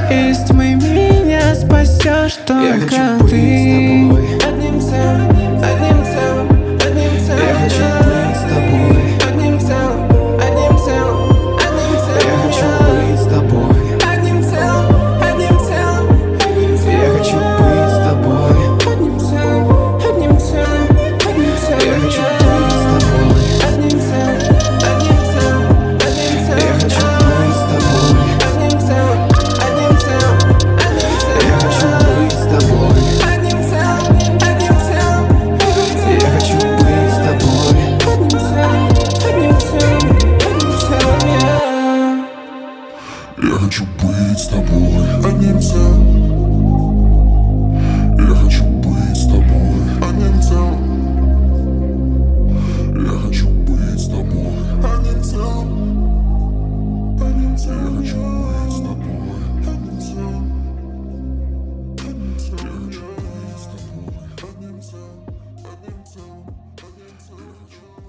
Из тьмы меня спасешь только ты. Одним целым, одним целым, одним целым. Я хочу быть с тобой. Одним целым, одним целым, одним целым. Я хочу быть с тобой. Одним целым, одним целым, одним целым. Я хочу быть с тобой. Одним целым, одним целым, одним целым. Я хочу быть с тобой. Одним целым, одним целым, одним целым. Я хочу быть с тобой. Одним целым, одним целым, одним целым. Я хочу быть с тобой. Одним целым, одним целым, одним целым. Я хочу быть с тобой. Одним целым, одним целым, одним целым, Я хочу быть с тобой. Одним целым. Я хочу быть с тобой. Одним целым. Я хочу быть с тобой. Одним целым. Одним целым. Я хочу быть с тобой. Одним целым. Одним целым. Я хочу быть с тобой. Одним целым. Одним целым. Одним целым. Я хочу